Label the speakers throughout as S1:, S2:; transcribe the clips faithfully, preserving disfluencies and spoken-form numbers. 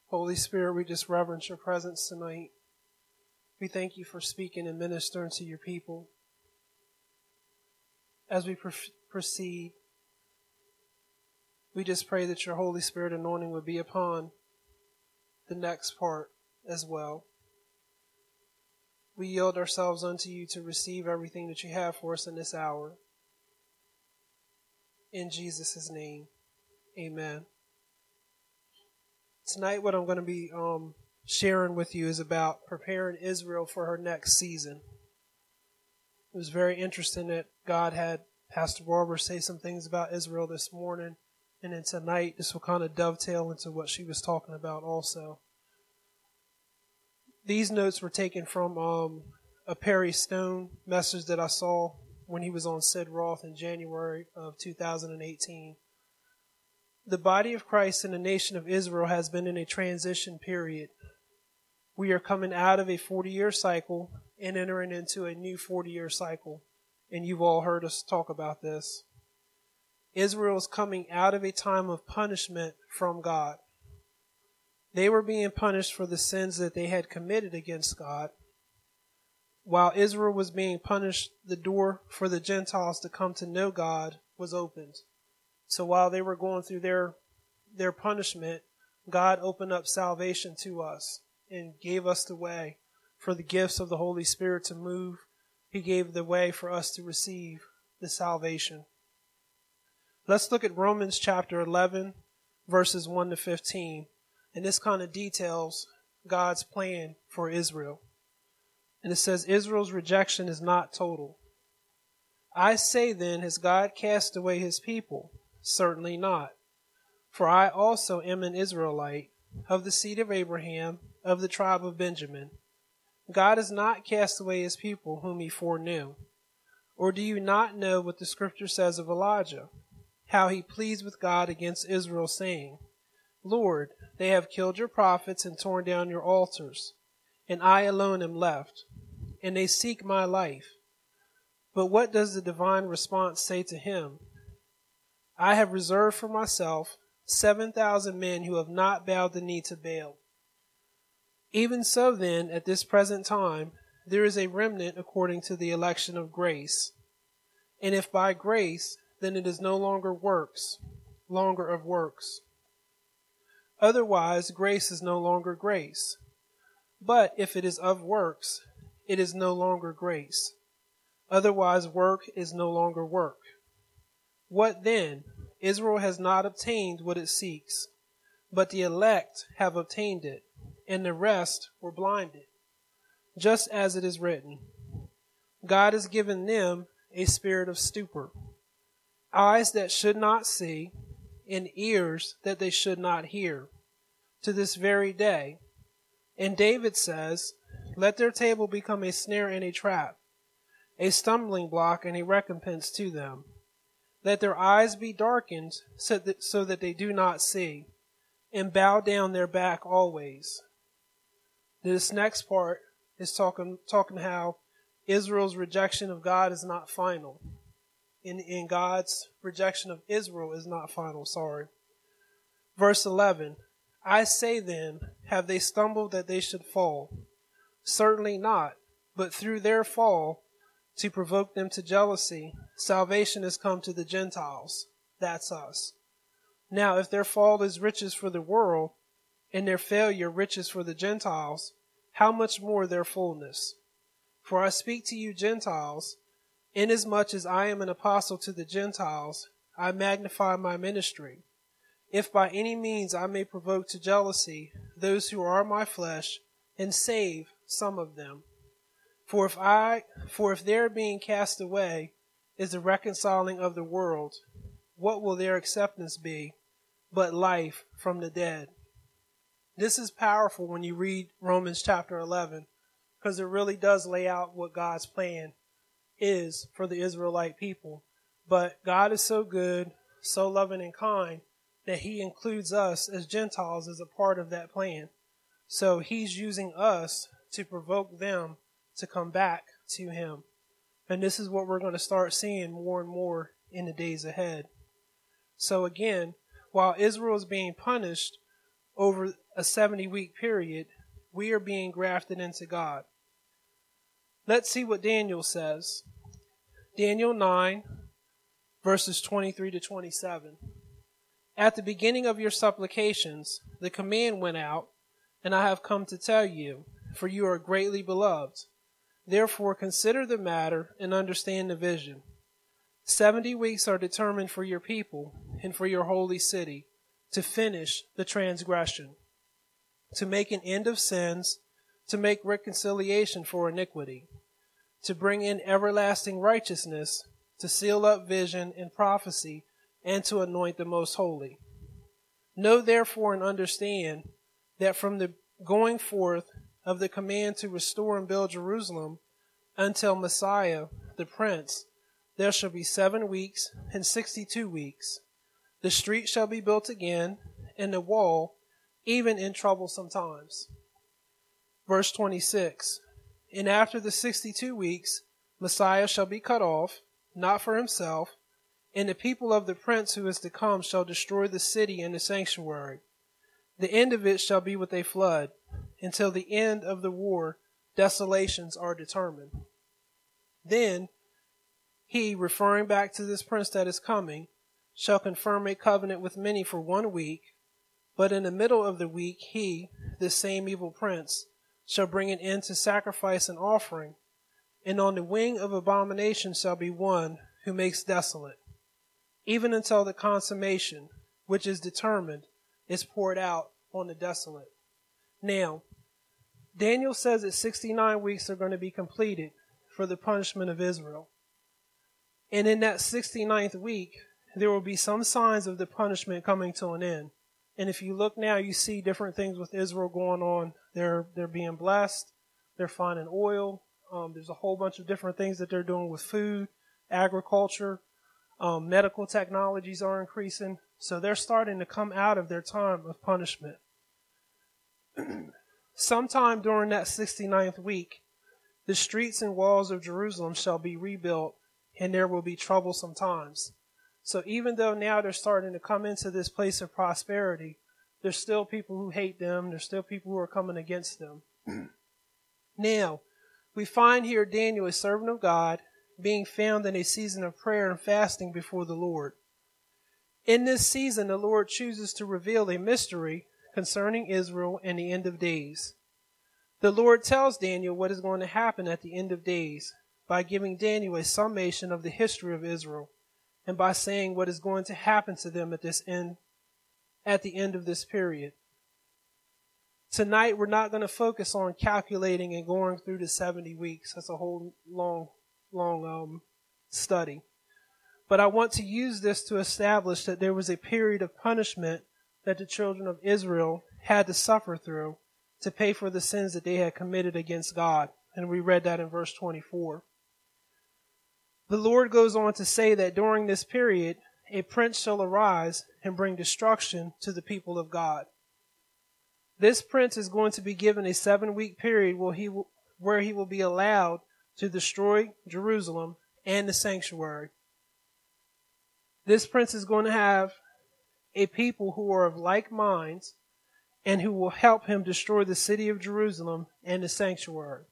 S1: Holy Spirit, we just reverence your presence tonight. We thank you for speaking and ministering to your people. As we pr- proceed, we just pray that your Holy Spirit anointing would be upon the next part as well. We yield ourselves unto you to receive everything that you have for us in this hour. In Jesus' name, amen. Tonight what I'm going to be um, sharing with you is about preparing Israel for her next season. It was very interesting that God had Pastor Barber say some things about Israel this morning, and then tonight this will kind of dovetail into what she was talking about also. These notes were taken from um, a Perry Stone message that I saw when he was on Sid Roth in January of two thousand eighteen. The body of Christ and the nation of Israel has been in a transition period. We are coming out of a forty-year cycle and entering into a new forty-year cycle. And you've all heard us talk about this. Israel is coming out of a time of punishment from God. They were being punished for the sins that they had committed against God. While Israel was being punished, the door for the Gentiles to come to know God was opened. So while they were going through their their punishment, God opened up salvation to us and gave us the way for the gifts of the Holy Spirit to move. He gave the way for us to receive the salvation. Let's look at Romans chapter eleven, verses one to fifteen. And this kind of details God's plan for Israel. And it says, Israel's rejection is not total. I say then, has God cast away his people? Certainly not. For I also am an Israelite, of the seed of Abraham, of the tribe of Benjamin. God has not cast away his people whom he foreknew. Or do you not know what the scripture says of Elijah? How he pleads with God against Israel, saying, Lord, they have killed your prophets and torn down your altars, and I alone am left, and they seek my life. But what does the divine response say to him? I have reserved for myself seven thousand men who have not bowed the knee to Baal. Even so then, at this present time, there is a remnant according to the election of grace. And if by grace, then it is no longer works, longer of works. Otherwise, grace is no longer grace. But if it is of works, it is no longer grace. Otherwise, work is no longer work. What then? Israel has not obtained what it seeks, but the elect have obtained it, and the rest were blinded. Just as it is written, God has given them a spirit of stupor, eyes that should not see, and ears that they should not hear, to this very day. And David says, let their table become a snare and a trap, a stumbling block and a recompense to them. Let their eyes be darkened so that, so that they do not see, and bow down their back always. This next part is talking talking how Israel's rejection of God is not final. In, in God's rejection of Israel is not final, sorry. Verse eleven, I say then, have they stumbled that they should fall? Certainly not, but through their fall, to provoke them to jealousy, salvation has come to the Gentiles. That's us. Now, if their fall is riches for the world, and their failure riches for the Gentiles, how much more their fullness? For I speak to you Gentiles, inasmuch as I am an apostle to the Gentiles, I magnify my ministry. If by any means I may provoke to jealousy those who are my flesh, and save some of them. For if I, for if their being cast away is the reconciling of the world, what will their acceptance be but life from the dead? This is powerful when you read Romans chapter eleven, because it really does lay out what God's plan is for the Israelite people. But God is so good, so loving and kind, that he includes us as Gentiles as a part of that plan. So he's using us to provoke them to come back to him. And this is what we're going to start seeing more and more in the days ahead. So again, while Israel is being punished over a seventy week period, we are being grafted into God. Let's see what Daniel says. Daniel nine, verses twenty-three to twenty-seven. At the beginning of your supplications, the command went out, and I have come to tell you, for you are greatly beloved. Therefore consider the matter and understand the vision. Seventy weeks are determined for your people and for your holy city, to finish the transgression, to make an end of sins, to make reconciliation for iniquity, to bring in everlasting righteousness, to seal up vision and prophecy, and to anoint the most holy. Know therefore and understand that from the going forth of the command to restore and build Jerusalem until Messiah, the Prince, there shall be seven weeks and sixty-two weeks. The street shall be built again, and the wall, even in troublesome times. Verse twenty-six. And after the sixty-two weeks, Messiah shall be cut off, not for himself, and the people of the prince who is to come shall destroy the city and the sanctuary. The end of it shall be with a flood. Until the end of the war, desolations are determined. Then he, referring back to this prince that is coming, shall confirm a covenant with many for one week, but in the middle of the week he, this same evil prince, shall bring an end to sacrifice and offering, and on the wing of abomination shall be one who makes desolate, even until the consummation, which is determined, is poured out on the desolate. Now, Daniel says that sixty-nine weeks are going to be completed for the punishment of Israel. And in that sixty-ninth week, there will be some signs of the punishment coming to an end. And if you look now, you see different things with Israel going on. They're they're being blessed. They're finding oil. Um, there's a whole bunch of different things that they're doing with food, agriculture. Um, medical technologies are increasing. So they're starting to come out of their time of punishment. Sometime during that sixty-ninth week, the streets and walls of Jerusalem shall be rebuilt, and there will be troublesome times. So even though now they're starting to come into this place of prosperity, there's still people who hate them. There's still people who are coming against them. Now, we find here Daniel, a servant of God, being found in a season of prayer and fasting before the Lord. In this season, the Lord chooses to reveal a mystery concerning Israel and the end of days. The Lord tells Daniel what is going to happen at the end of days by giving Daniel a summation of the history of Israel, and by saying what is going to happen to them at this end, at the end of this period. Tonight, we're not going to focus on calculating and going through the seventy weeks. That's a whole long, long um, study. But I want to use this to establish that there was a period of punishment that the children of Israel had to suffer through to pay for the sins that they had committed against God. And we read that in verse twenty-four. The Lord goes on to say that during this period, a prince shall arise and bring destruction to the people of God. This prince is going to be given a seven-week period where he will, where he will be allowed to destroy Jerusalem and the sanctuary. This prince is going to have a people who are of like minds and who will help him destroy the city of Jerusalem and the sanctuary.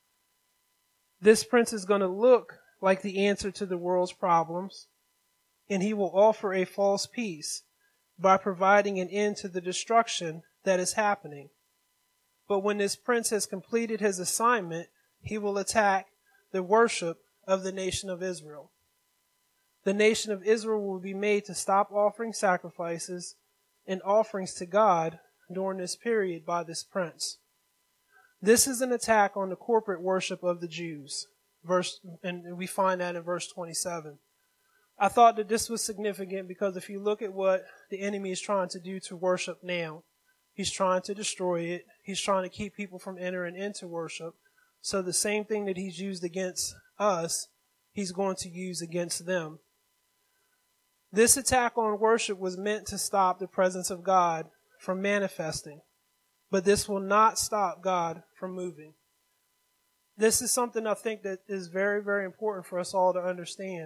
S1: This prince is going to look like the answer to the world's problems, and he will offer a false peace by providing an end to the destruction that is happening. But when this prince has completed his assignment, he will attack the worship of the nation of Israel. The nation of Israel will be made to stop offering sacrifices and offerings to God during this period by this prince. This is an attack on the corporate worship of the Jews. Verse, and we find that in verse twenty-seven. I thought that this was significant because if you look at what the enemy is trying to do to worship now, he's trying to destroy it. He's trying to keep people from entering into worship. So the same thing that he's used against us, he's going to use against them. This attack on worship was meant to stop the presence of God from manifesting, but this will not stop God from moving. This is something I think that is very, very important for us all to understand.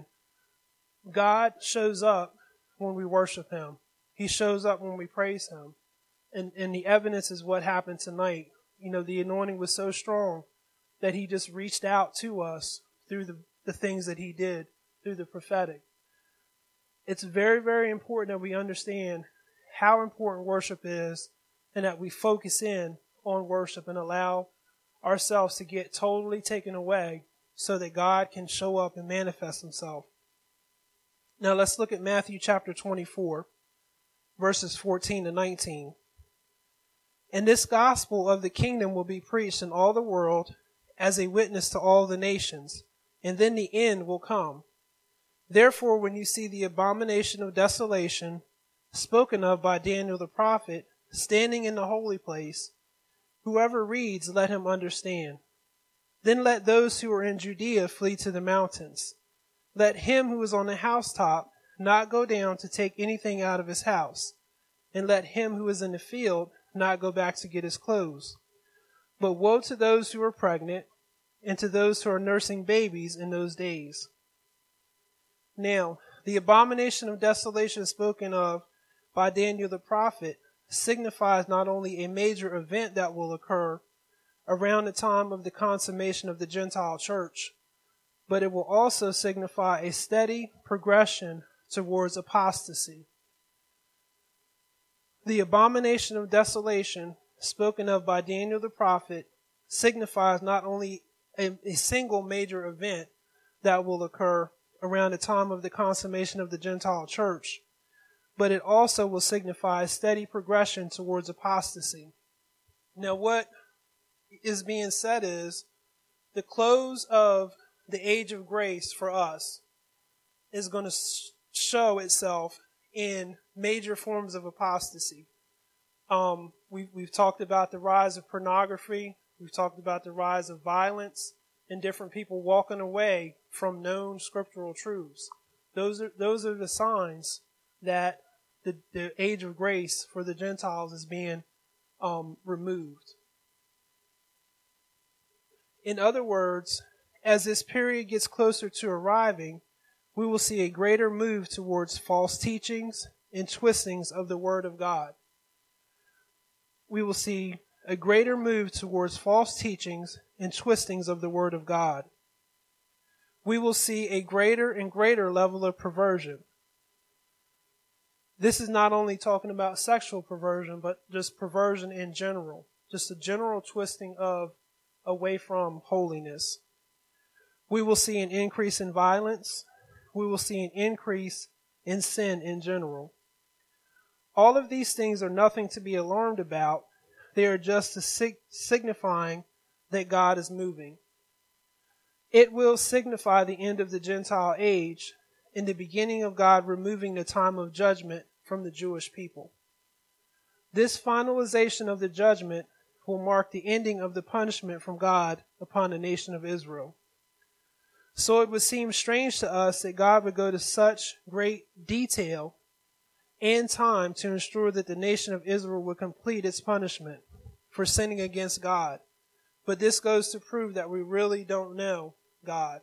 S1: God shows up when we worship Him. He shows up when we praise Him. And, and the evidence is what happened tonight. You know, the anointing was so strong that he just reached out to us through the, the things that he did, through the prophetic. It's very, very important that we understand how important worship is and that we focus in on worship and allow ourselves to get totally taken away so that God can show up and manifest himself. Now let's look at Matthew chapter twenty-four, verses fourteen to nineteen. And this gospel of the kingdom will be preached in all the world as a witness to all the nations, and then the end will come. Therefore, when you see the abomination of desolation spoken of by Daniel the prophet standing in the holy place, whoever reads, let him understand. Then let those who are in Judea flee to the mountains. Let him who is on the housetop not go down to take anything out of his house, and let him who is in the field not go back to get his clothes. But woe to those who are pregnant and to those who are nursing babies in those days. Now, the abomination of desolation spoken of by Daniel the prophet signifies not only a major event that will occur around the time of the consummation of the Gentile church, but it will also signify a steady progression towards apostasy. The abomination of desolation spoken of by Daniel the prophet signifies not only a, a single major event that will occur around the time of the consummation of the Gentile church, but it also will signify a steady progression towards apostasy. Now, what is being said is the close of the age of grace for us is going to show itself in major forms of apostasy. Um, we, we've talked about the rise of pornography. We've talked about the rise of violence and different people walking away from known scriptural truths. Those are those are the signs that the, the age of grace for the Gentiles is being um, removed. In other words, as this period gets closer to arriving, we will see a greater move towards false teachings and twistings of the Word of God. We will see a greater move towards false teachings and twistings of the Word of God. We will see a greater and greater level of perversion. This is not only talking about sexual perversion, but just perversion in general. Just a general twisting of away from holiness. We will see an increase in violence. We will see an increase in sin in general. All of these things are nothing to be alarmed about. They are just a sig- signifying that God is moving. It will signify the end of the Gentile age and the beginning of God removing the time of judgment from the Jewish people. This finalization of the judgment will mark the ending of the punishment from God upon the nation of Israel. So it would seem strange to us that God would go to such great detail and time to ensure that the nation of Israel would complete its punishment for sinning against God. But this goes to prove that we really don't know God.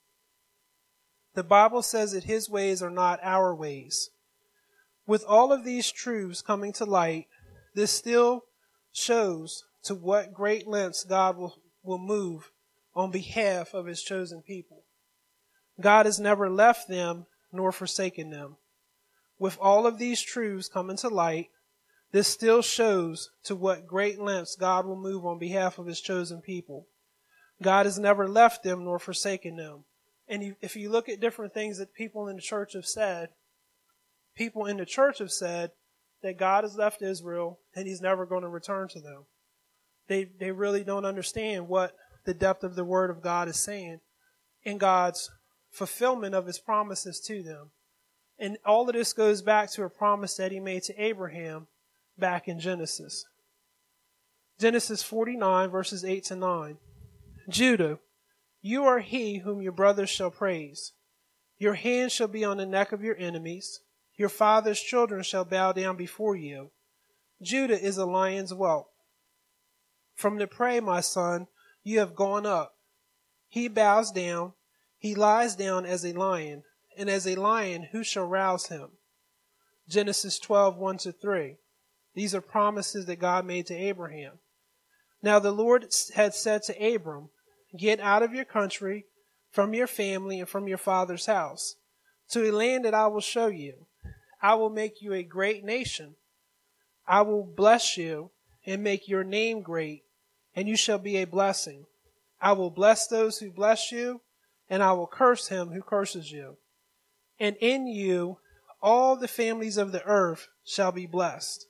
S1: The Bible says that His ways are not our ways. With all of these truths coming to light, this still shows to what great lengths God will, will move on behalf of His chosen people. God has never left them nor forsaken them. With all of these truths coming to light, this still shows to what great lengths God will move on behalf of His chosen people. God has never left them nor forsaken them. And if you look at different things that people in the church have said, people in the church have said that God has left Israel and He's never going to return to them. They they really don't understand what the depth of the Word of God is saying in God's fulfillment of His promises to them. And all of this goes back to a promise that He made to Abraham back in Genesis. Genesis forty-nine, verses eight to nine. Judah, you are he whom your brothers shall praise. Your hand shall be on the neck of your enemies. Your father's children shall bow down before you. Judah is a lion's whelp. From the prey, my son, you have gone up. He bows down. He lies down as a lion, and as a lion, who shall rouse him? Genesis twelve, one to three. These are promises that God made to Abraham. Now the Lord had said to Abram, get out of your country, from your family, and from your father's house, to a land that I will show you. I will make you a great nation. I will bless you and make your name great, and you shall be a blessing. I will bless those who bless you, and I will curse him who curses you. And in you all the families of the earth shall be blessed.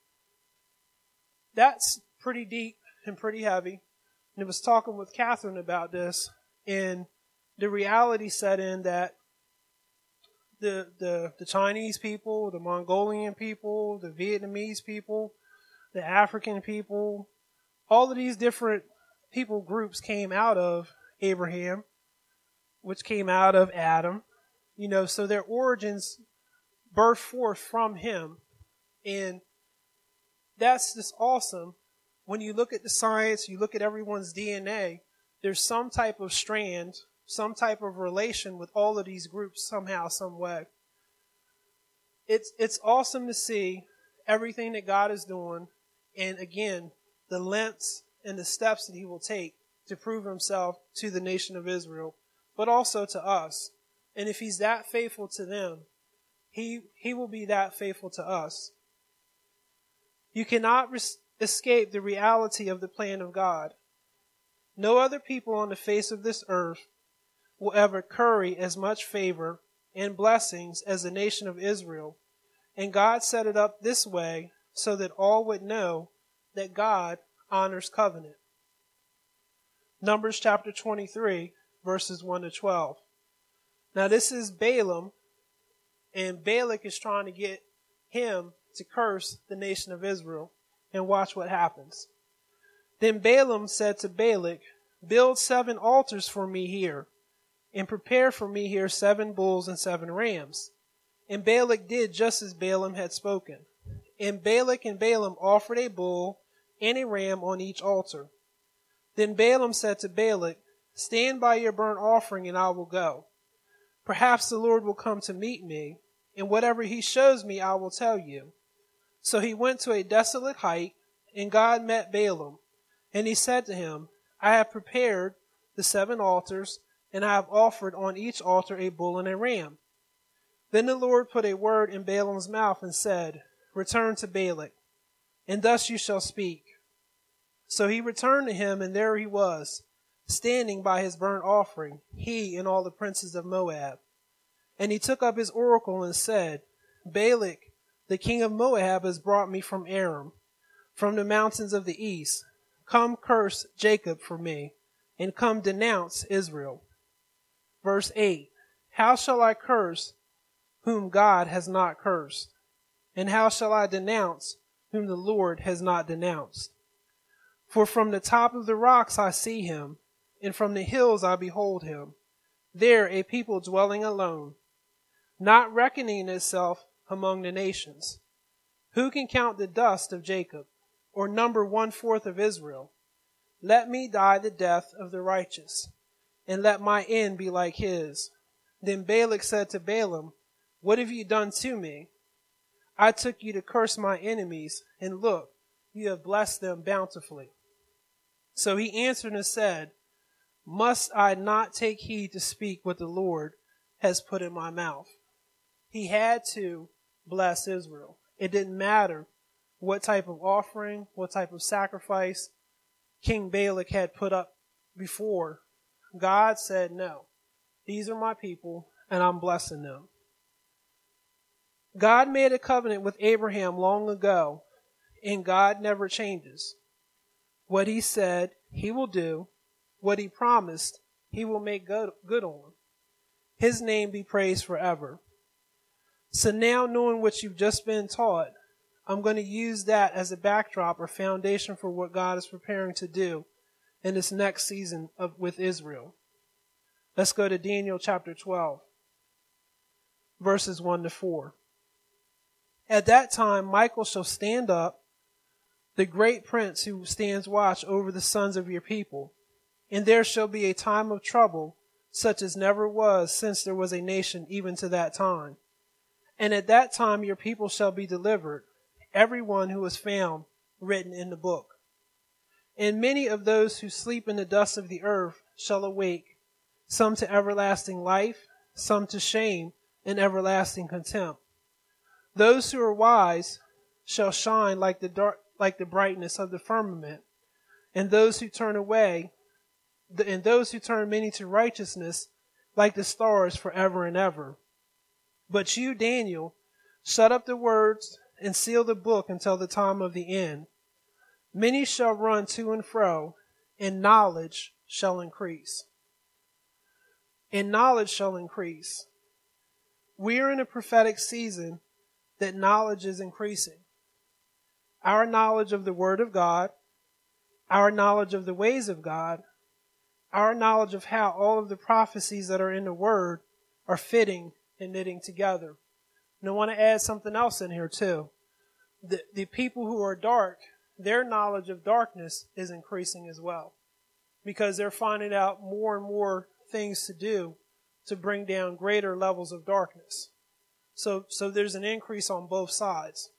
S1: That's pretty deep and pretty heavy. And I was talking with Catherine about this, and the reality set in that the, the, the Chinese people, the Mongolian people, the Vietnamese people, the African people, all of these different people groups came out of Abraham, which came out of Adam, you know, so their origins birthed forth from him. And that's just awesome. When you look at the science, you look at everyone's D N A, there's some type of strand, some type of relation with all of these groups somehow, some way. It's, it's awesome to see everything that God is doing. And again, the lengths and the steps that he will take to prove himself to the nation of Israel, but also to us. And if he's that faithful to them, he, he will be that faithful to us. You cannot res- escape the reality of the plan of God. No other people on the face of this earth will ever curry as much favor and blessings as the nation of Israel. And God set it up this way so that all would know that God honors covenant. Numbers chapter twenty-three, verses one to twelve. Now this is Balaam, and Balak is trying to get him to curse the nation of Israel. And watch what happens. Then Balaam said to Balak, build seven altars for me here, and prepare for me here seven bulls and seven rams. And Balak did just as Balaam had spoken. And Balak and Balaam offered a bull and a ram on each altar. Then Balaam said to Balak, stand by your burnt offering and I will go. Perhaps the Lord will come to meet me, and whatever he shows me I will tell you. So he went to a desolate height, and God met Balaam. And he said to him, I have prepared the seven altars, and I have offered on each altar a bull and a ram. Then the Lord put a word in Balaam's mouth and said, return to Balak, and thus you shall speak. So he returned to him, and there he was, standing by his burnt offering, he and all the princes of Moab. And he took up his oracle and said, Balak, the king of Moab, has brought me from Aram, from the mountains of the east. Come curse Jacob for me, and come denounce Israel. Verse eight, how shall I curse whom God has not cursed? And how shall I denounce whom the Lord has not denounced? For from the top of the rocks I see him, and from the hills I behold him. There a people dwelling alone, not reckoning itself among the nations. Who can count the dust of Jacob, or number one fourth of Israel? Let me die the death of the righteous, and let my end be like his. Then Balak said to Balaam, what have you done to me? I took you to curse my enemies, and look, you have blessed them bountifully. So he answered and said, must I not take heed to speak what the Lord has put in my mouth? He had to bless Israel. It didn't matter what type of offering, what type of sacrifice King Balak had put up before. God said, no, these are my people, and I'm blessing them. God made a covenant with Abraham long ago, and God never changes. What he said, he will do. What he promised, he will make good, good on. His name be praised forever. So now, knowing what you've just been taught, I'm going to use that as a backdrop or foundation for what God is preparing to do in this next season of with Israel. Let's go to Daniel chapter twelve, verses one to four. At that time, Michael shall stand up, the great prince who stands watch over the sons of your people. And there shall be a time of trouble, such as never was since there was a nation even to that time. And at that time your people shall be delivered, everyone who was found written in the book. And many of those who sleep in the dust of the earth shall awake, some to everlasting life, some to shame and everlasting contempt. Those who are wise shall shine like the dark, like the brightness of the firmament, and those who turn away, and those who turn many to righteousness, like the stars forever and ever. But you, Daniel, shut up the words and seal the book until the time of the end. Many shall run to and fro, and knowledge shall increase. And knowledge shall increase. We are in a prophetic season that knowledge is increasing. Our knowledge of the Word of God, our knowledge of the ways of God, our knowledge of how all of the prophecies that are in the Word are fitting and knitting together. And I want to add something else in here too. The, the people who are dark, their knowledge of darkness is increasing as well, because they're finding out more and more things to do to bring down greater levels of darkness. So, so there's an increase on both sides.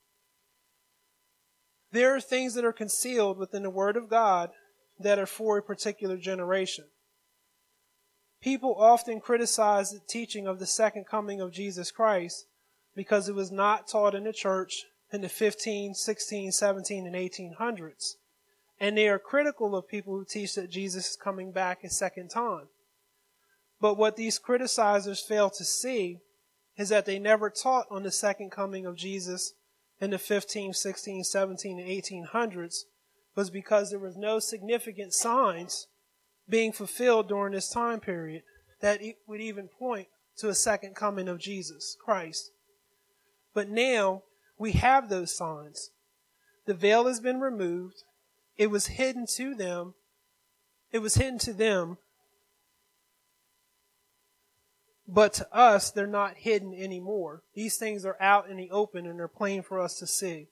S1: There are things that are concealed within the Word of God that are for a particular generation. People often criticize the teaching of the second coming of Jesus Christ because it was not taught in the church in the fifteen, sixteen, seventeen, and eighteen hundreds. And they are critical of people who teach that Jesus is coming back a second time. But what these criticizers fail to see is that they never taught on the second coming of Jesus in the fifteen, sixteen, seventeen, and eighteen hundreds was because there was no significant signs being fulfilled during this time period that would even point to a second coming of Jesus Christ. But now we have those signs. The veil has been removed. It was hidden to them. It was hidden to them. But to us, they're not hidden anymore. These things are out in the open and they're plain for us to see.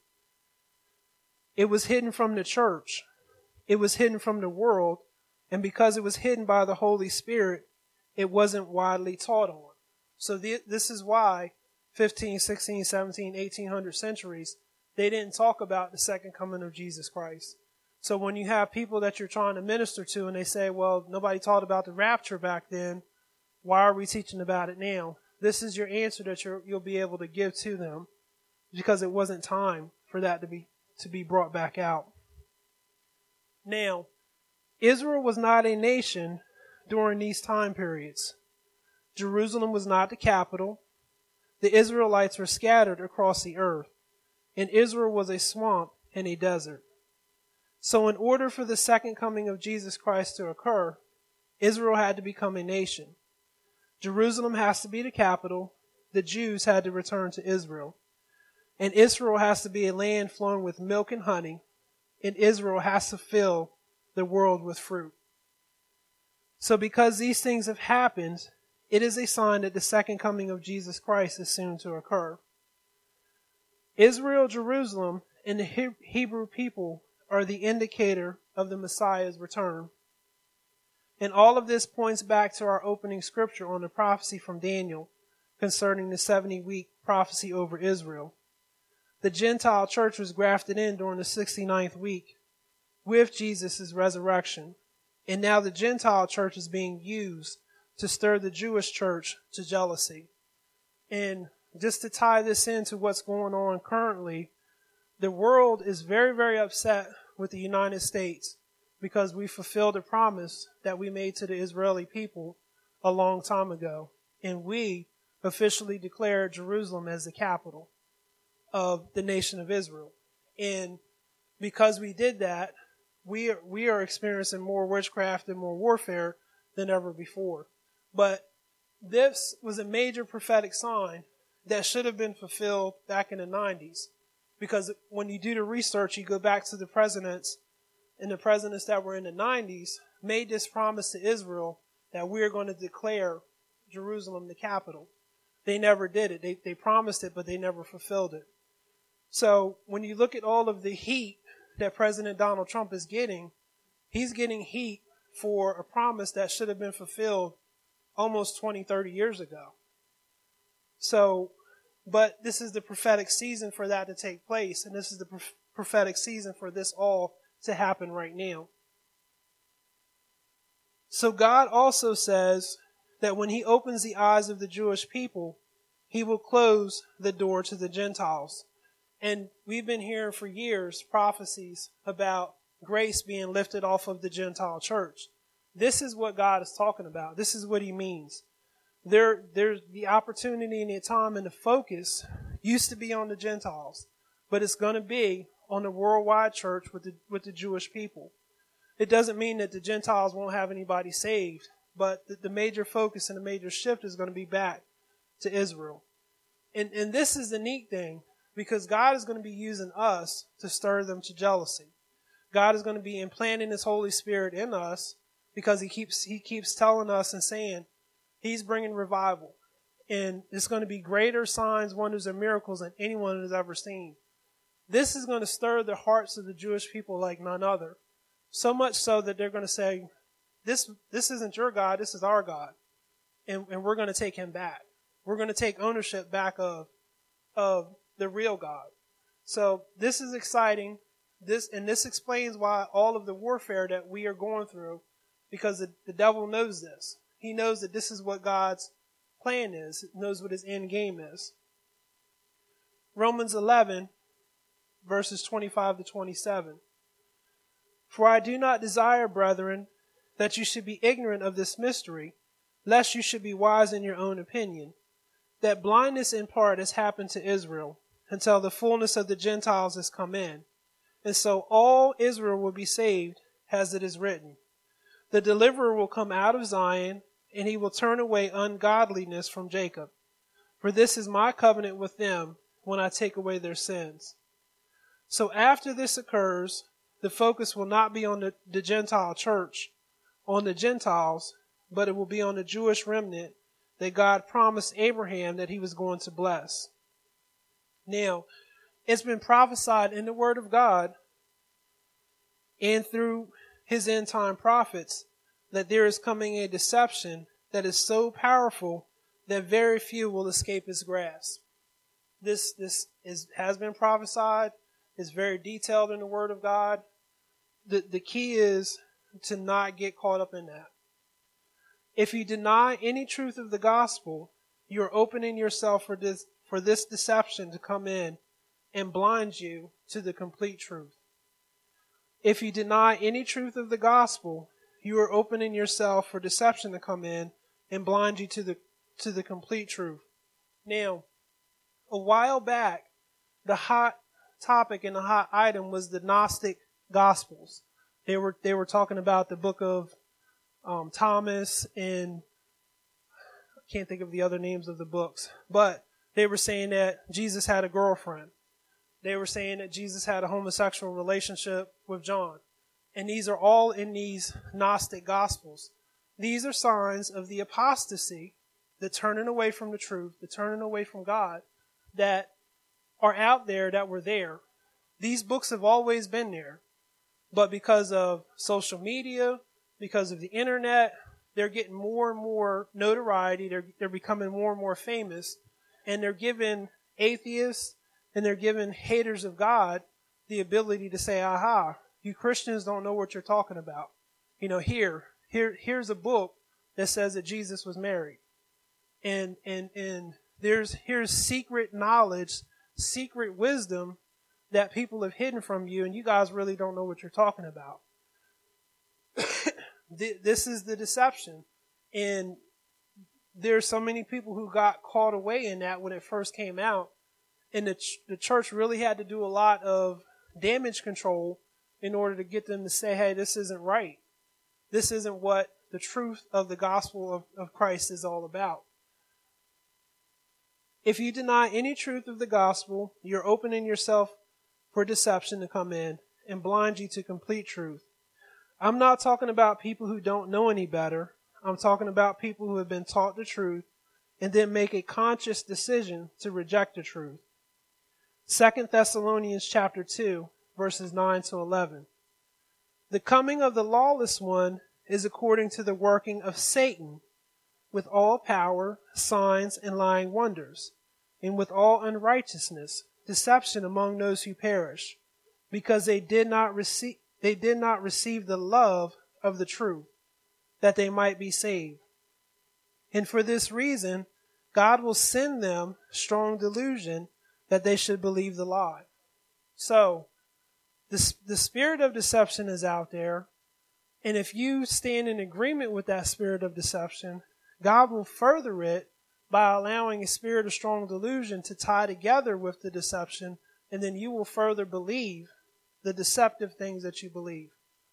S1: It was hidden from the church. It was hidden from the world. And because it was hidden by the Holy Spirit, it wasn't widely taught on. So th- this is why fifteen, sixteen, seventeen, eighteen hundred centuries, they didn't talk about the second coming of Jesus Christ. So when you have people that you're trying to minister to and they say, well, nobody taught about the rapture back then, why are we teaching about it now? This is your answer that you're, you'll be able to give to them, because it wasn't time for that to be to be brought back out. Now, Israel was not a nation during these time periods. Jerusalem was not the capital. The Israelites were scattered across the earth, and Israel was a swamp and a desert. So in order for the second coming of Jesus Christ to occur, Israel had to become a nation. Jerusalem has to be the capital. The Jews had to return to Israel. And Israel has to be a land flowing with milk and honey. And Israel has to fill the world with fruit. So because these things have happened, it is a sign that the second coming of Jesus Christ is soon to occur. Israel, Jerusalem, and the Hebrew people are the indicator of the Messiah's return. And all of this points back to our opening scripture on the prophecy from Daniel concerning the seventy-week prophecy over Israel. The Gentile church was grafted in during the sixty-ninth week with Jesus' resurrection. And now the Gentile church is being used to stir the Jewish church to jealousy. And just to tie this into what's going on currently, the world is very, very upset with the United States because we fulfilled a promise that we made to the Israeli people a long time ago. And we officially declared Jerusalem as the capital of the nation of Israel. And because we did that, we are, we are experiencing more witchcraft and more warfare than ever before. But this was a major prophetic sign that should have been fulfilled back in the nineties. Because when you do the research, you go back to the presidents, and the presidents that were in the nineties made this promise to Israel that we're going to declare Jerusalem the capital. They never did it. They, they promised it, but they never fulfilled it. So when you look at all of the heat that President Donald Trump is getting, he's getting heat for a promise that should have been fulfilled almost twenty, thirty years ago. So But this is the prophetic season for that to take place, and this is the pro- prophetic season for this all to happen right now. So God also says that when he opens the eyes of the Jewish people, he will close the door to the Gentiles. And we've been hearing for years prophecies about grace being lifted off of the Gentile church. This is what God is talking about. This is what he means. There, there's the opportunity and the time and the focus used to be on the Gentiles, but it's going to be on the worldwide church with the, with the Jewish people. It doesn't mean that the Gentiles won't have anybody saved, but the, the major focus and the major shift is going to be back to Israel. And, and this is the neat thing, because God is going to be using us to stir them to jealousy. God is going to be implanting his Holy Spirit in us, because he keeps, he keeps telling us and saying he's bringing revival. And it's going to be greater signs, wonders, and miracles than anyone has ever seen. This is going to stir the hearts of the Jewish people like none other. So much so that they're going to say, this, this isn't your God, this is our God. And, and we're going to take him back. We're going to take ownership back of, of the real God. So this is exciting. This, and this explains why all of the warfare that we are going through, because the, the devil knows this. He knows that this is what God's plan is. He knows what his end game is. Romans eleven, verses twenty-five to twenty-seven. For I do not desire, brethren, that you should be ignorant of this mystery, lest you should be wise in your own opinion, that blindness in part has happened to Israel, until the fullness of the Gentiles has come in. And so all Israel will be saved, as it is written. The deliverer will come out of Zion, and he will turn away ungodliness from Jacob. For this is my covenant with them when I take away their sins. So after this occurs, the focus will not be on the, the Gentile church, on the Gentiles, but it will be on the Jewish remnant that God promised Abraham that he was going to bless. Now, it's been prophesied in the Word of God and through his end time prophets that there is coming a deception that is so powerful that very few will escape its grasp. This, this is, has been prophesied. It's very detailed in the Word of God. The, the key is to not get caught up in that. If you deny any truth of the gospel, you're opening yourself for this, for this deception to come in and blind you to the complete truth. If you deny any truth of the gospel, you are opening yourself for deception to come in and blind you to the, to the complete truth. Now, a while back, the hot topic and the hot item was the Gnostic Gospels. They were, they were talking about the book of um, Thomas, and I can't think of the other names of the books, but they were saying that Jesus had a girlfriend. They were saying that Jesus had a homosexual relationship with John. And these are all in these Gnostic Gospels. These are signs of the apostasy, the turning away from the truth, the turning away from God, that are out there, that were there. These books have always been there. But because of social media, because of the internet, they're getting more and more notoriety. They're, they're becoming more and more famous. And they're giving atheists and they're giving haters of God the ability to say, aha, you Christians don't know what you're talking about. You know, here, here, here's a book that says that Jesus was married. And, and, and there's, here's secret knowledge, secret wisdom that people have hidden from you, and you guys really don't know what you're talking about. This is the deception. And there's so many people who got caught away in that when it first came out. And the, ch- the church really had to do a lot of damage control in order to get them to say, hey, this isn't right. This isn't what the truth of the gospel of, of Christ is all about. If you deny any truth of the gospel, you're opening yourself for deception to come in and blind you to complete truth. I'm not talking about people who don't know any better. I'm talking about people who have been taught the truth and then make a conscious decision to reject the truth. Second Thessalonians chapter two, verses nine to eleven. The coming of the lawless one is according to the working of Satan, with all power, signs, and lying wonders, and with all unrighteousness, deception among those who perish, because they did not receive they did not receive the love of the truth, that they might be saved. And for this reason, God will send them strong delusion that they should believe the lie. So, the, the spirit of deception is out there, and if you stand in agreement with that spirit of deception, God will further it by allowing a spirit of strong delusion to tie together with the deception, and then you will further believe the deceptive things that you believe.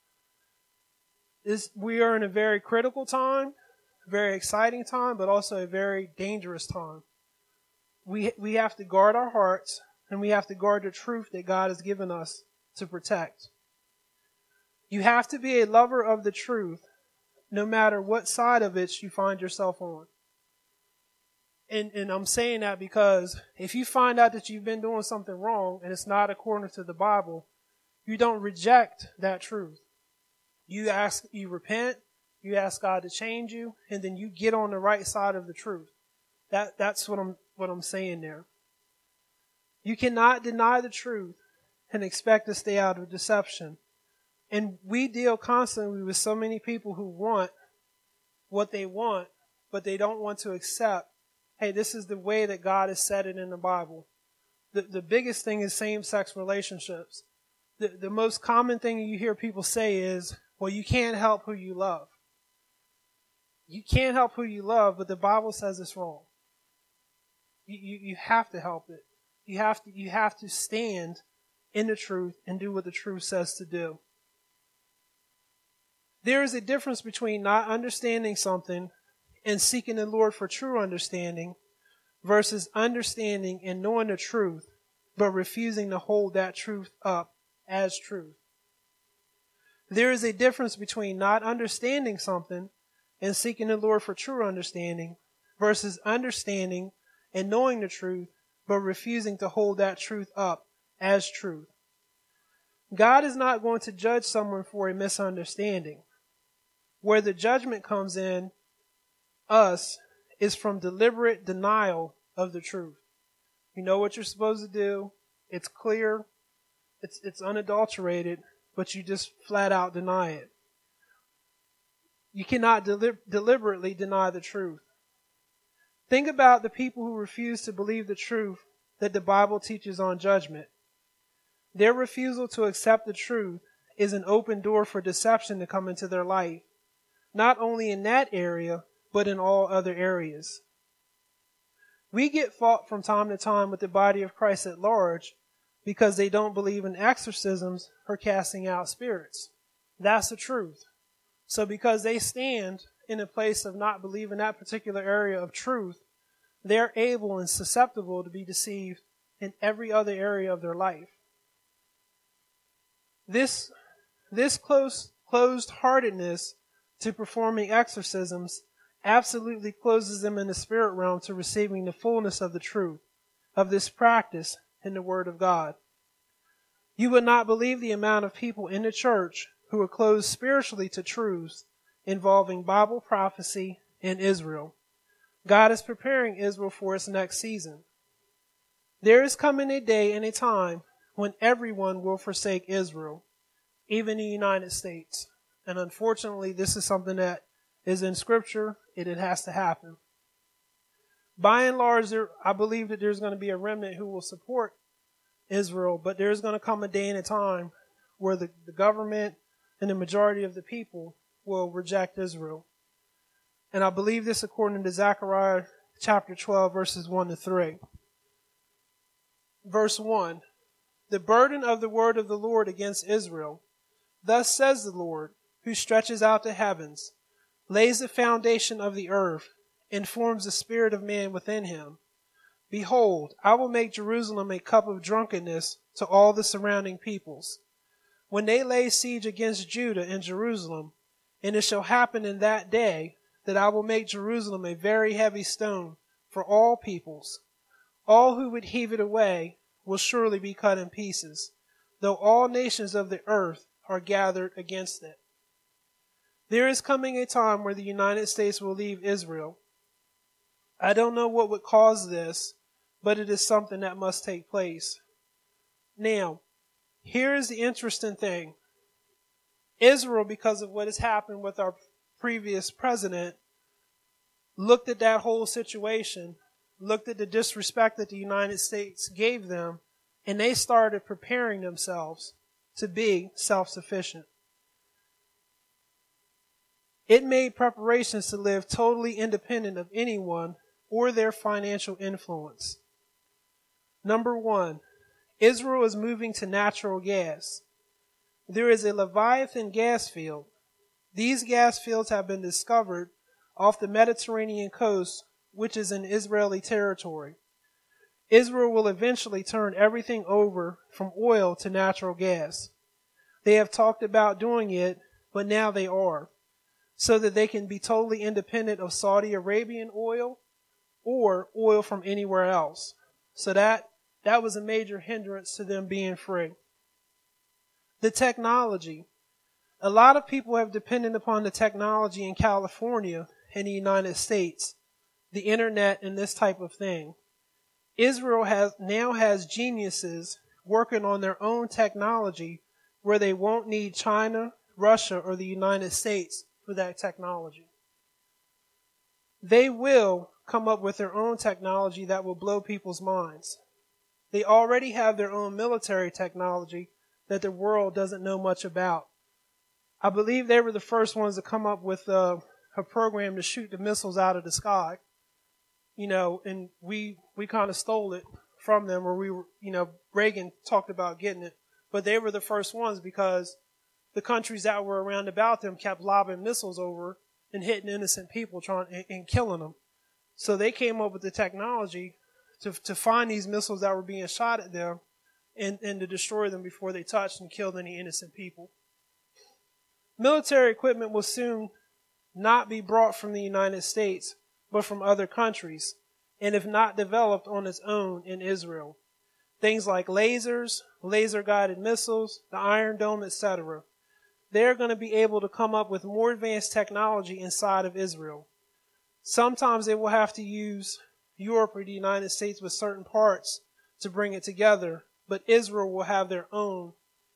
S1: This, we are in a very critical time, very exciting time, but also a very dangerous time. We, we have to guard our hearts, and we have to guard the truth that God has given us to protect. You have to be a lover of the truth, no matter what side of it you find yourself on. And, and I'm saying that because if you find out that you've been doing something wrong and it's not according to the Bible, you don't reject that truth. You ask, you repent, you ask God to change you, and then you get on the right side of the truth. That, that's what I'm, what I'm saying there. You cannot deny the truth and expect to stay out of deception. And we deal constantly with so many people who want what they want, but they don't want to accept, hey, this is the way that God has said it in the Bible. The, the biggest thing is same-sex relationships. The, the most common thing you hear people say is, well, you can't help who you love. You can't help who you love, but the Bible says it's wrong. You, you, you have to help it. You have to, you have to stand in the truth and do what the truth says to do. There is a difference between not understanding something and seeking the Lord for true understanding versus understanding and knowing the truth, but refusing to hold that truth up as truth. There is a difference between not understanding something and seeking the Lord for true understanding versus understanding and knowing the truth, but refusing to hold that truth up as truth. God is not going to judge someone for a misunderstanding. Where the judgment comes in us is from deliberate denial of the truth. You know what you're supposed to do. It's clear. It's, it's unadulterated, but you just flat out deny it. You cannot deli- deliberately deny the truth. Think about the people who refuse to believe the truth that the Bible teaches on judgment. Their refusal to accept the truth is an open door for deception to come into their life, not only in that area, but in all other areas. We get fought from time to time with the body of Christ at large because they don't believe in exorcisms or casting out spirits. That's the truth. So because they stand in a place of not believing that particular area of truth, they're able and susceptible to be deceived in every other area of their life. This, this close, closed-heartedness to performing exorcisms absolutely closes them in the spirit realm to receiving the fullness of the truth of this practice in the Word of God. You would not believe the amount of people in the church who are closed spiritually to truths involving Bible prophecy and Israel. God is preparing Israel for its next season. There is coming a day and a time when everyone will forsake Israel, even the United States. And unfortunately, this is something that is in Scripture, and it has to happen. By and large, there, I believe that there's going to be a remnant who will support Israel, but there's going to come a day and a time where the, the government and the majority of the people will reject Israel. And I believe this according to Zechariah chapter twelve, verses one to three. Verse one, the burden of the word of the Lord against Israel. Thus says the Lord, who stretches out the heavens, lays the foundation of the earth, and forms the spirit of man within him. Behold, I will make Jerusalem a cup of drunkenness to all the surrounding peoples, when they lay siege against Judah and Jerusalem. And it shall happen in that day that I will make Jerusalem a very heavy stone for all peoples. All who would heave it away will surely be cut in pieces, though all nations of the earth are gathered against it. There is coming a time where the United States will leave Israel. I don't know what would cause this, but it is something that must take place. Now, here is the interesting thing. Israel, because of what has happened with our previous president, looked at that whole situation, looked at the disrespect that the United States gave them, and they started preparing themselves to be self-sufficient. It made preparations to live totally independent of anyone or their financial influence. Number one, Israel is moving to natural gas. There is a Leviathan gas field. These gas fields have been discovered off the Mediterranean coast, which is in Israeli territory. Israel will eventually turn everything over from oil to natural gas. They have talked about doing it, but now they are, so that they can be totally independent of Saudi Arabian oil or oil from anywhere else. So that, that was a major hindrance to them being free. The technology. A lot of people have depended upon the technology in California and the United States, the internet and this type of thing. Israel has now has geniuses working on their own technology where they won't need China, Russia, or the United States for that technology. They will come up with their own technology that will blow people's minds. They already have their own military technology that the world doesn't know much about. I believe they were the first ones to come up with a, a program to shoot the missiles out of the sky. You know, and we we kind of stole it from them, or we were, you know, Reagan talked about getting it, but they were the first ones because the countries that were around about them kept lobbing missiles over and hitting innocent people, trying and, and killing them. So they came up with the technology to to find these missiles that were being shot at them and, and to destroy them before they touched and killed any innocent people. Military equipment will soon not be brought from the United States, but from other countries, and if not developed on its own in Israel. Things like lasers, laser-guided missiles, the Iron Dome, et cetera. They're going to be able to come up with more advanced technology inside of Israel. Sometimes they will have to use Europe or the United States with certain parts to bring it together, but Israel will have their own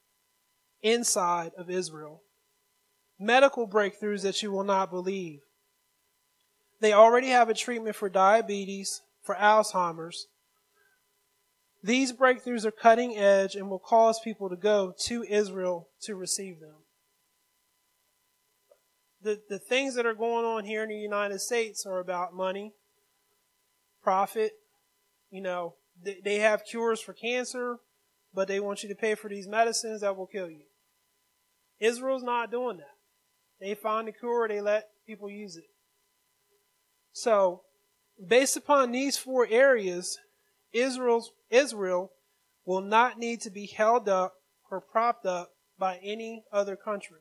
S1: inside of Israel. Medical breakthroughs that you will not believe. They already have a treatment for diabetes, for Alzheimer's. These breakthroughs are cutting edge and will cause people to go to Israel to receive them. The, the things that are going on here in the United States are about money, profit. You know, they, they have cures for cancer, but they want you to pay for these medicines that will kill you. Israel's not doing that. They find a cure, they let people use it. So, based upon these four areas, Israel's, Israel will not need to be held up or propped up by any other country.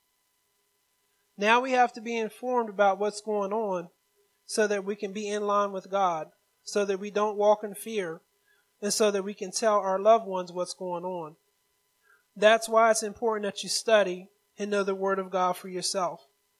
S1: Now we have to be informed about what's going on so that we can be in line with God, so that we don't walk in fear, and so that we can tell our loved ones what's going on. That's why it's important that you study and know the Word of God for yourself.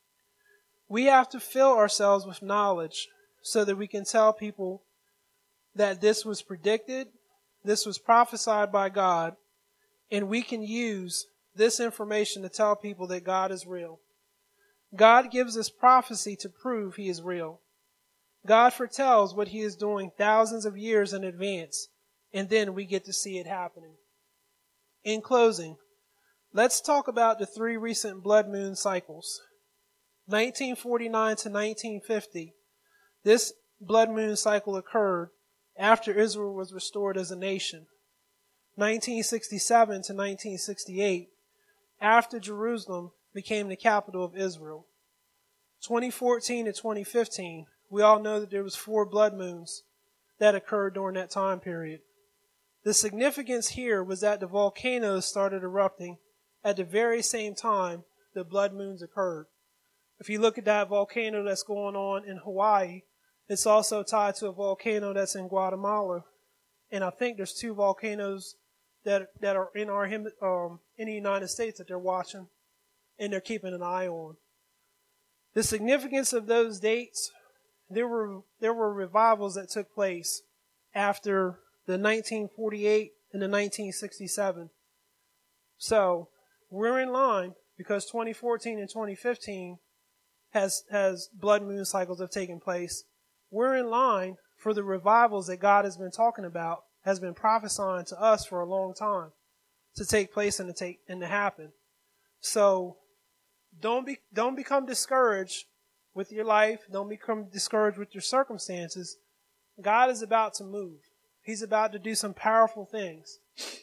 S1: We have to fill ourselves with knowledge so that we can tell people that this was predicted, this was prophesied by God, and we can use this information to tell people that God is real. God gives us prophecy to prove He is real. God foretells what He is doing thousands of years in advance, and then we get to see it happening. In closing, let's talk about the three recent blood moon cycles. nineteen forty-nine to nineteen fifty. This blood moon cycle occurred after Israel was restored as a nation. nineteen sixty-seven to nineteen sixty-eight, after Jerusalem became the capital of Israel. twenty fourteen to twenty fifteen, we all know that there was four blood moons that occurred during that time period. The significance here was that the volcanoes started erupting at the very same time the blood moons occurred. If you look at that volcano that's going on in Hawaii, it's also tied to a volcano that's in Guatemala. And I think there's two volcanoes that that are in our um, in the United States that they're watching and they're keeping an eye on. The significance of those dates, there were there were revivals that took place after the nineteen forty-eight and the nineteen sixty-seven. So we're in line because twenty fourteen and twenty fifteen has, has blood moon cycles have taken place. We're in line for the revivals that God has been talking about, has been prophesying to us for a long time to take place and to take and to happen. So don't be don't become discouraged with your life. Don't become discouraged with your circumstances. God is about to move. He's about to do some powerful things.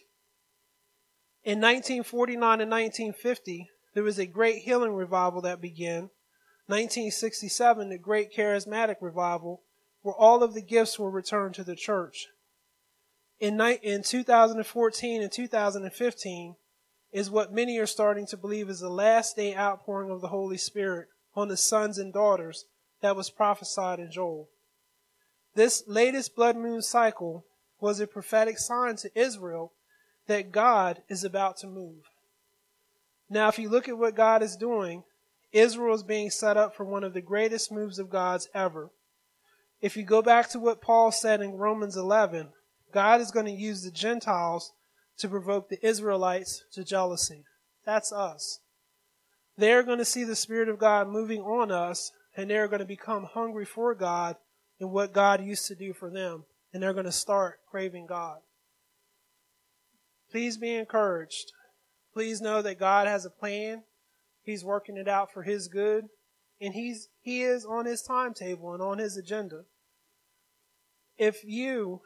S1: In nineteen forty-nine and nineteen fifty, there was a great healing revival that began. nineteen sixty-seven, the Great Charismatic Revival, where all of the gifts were returned to the church. In, in two thousand fourteen and two thousand fifteen is what many are starting to believe is the last day outpouring of the Holy Spirit on the sons and daughters that was prophesied in Joel. This latest blood moon cycle was a prophetic sign to Israel that God is about to move. Now, if you look at what God is doing, Israel is being set up for one of the greatest moves of God's ever. If you go back to what Paul said in Romans eleven, God is going to use the Gentiles to provoke the Israelites to jealousy. That's us. They're going to see the Spirit of God moving on us, and they're going to become hungry for God and what God used to do for them, and they're going to start craving God. Please be encouraged. Please know that God has a plan. He's working it out for His good, and He's He is on His timetable and on His agenda. If you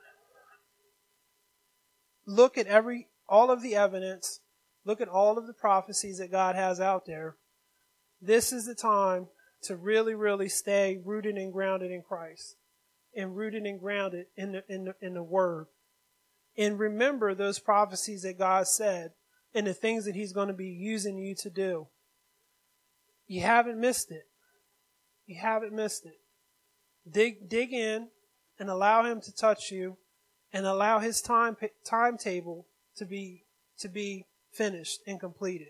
S1: look at every all of the evidence, look at all of the prophecies that God has out there, this is the time to really, really stay rooted and grounded in Christ, and rooted and grounded in the, in the, in the Word. And remember those prophecies that God said and the things that He's going to be using you to do. You haven't missed it. You haven't missed it. Dig, dig in and allow Him to touch you, and allow His time timetable to be to be finished and completed.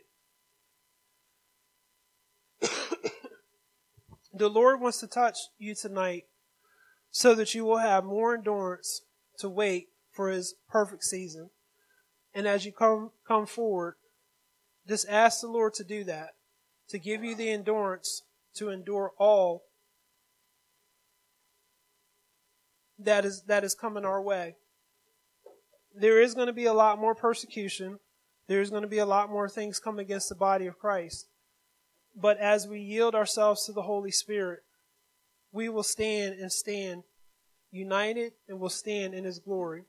S1: The Lord wants to touch you tonight so that you will have more endurance to wait for His perfect season. And as you come come forward, just ask the Lord to do that, to give you the endurance to endure all that is that is coming our way. There is going to be a lot more persecution. There's going to be a lot more things come against the body of Christ. But as we yield ourselves to the Holy Spirit, we will stand and stand united, and will stand in His glory.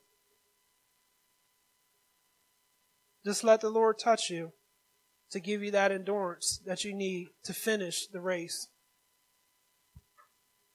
S1: Just let the Lord touch you to give you that endurance that you need to finish the race.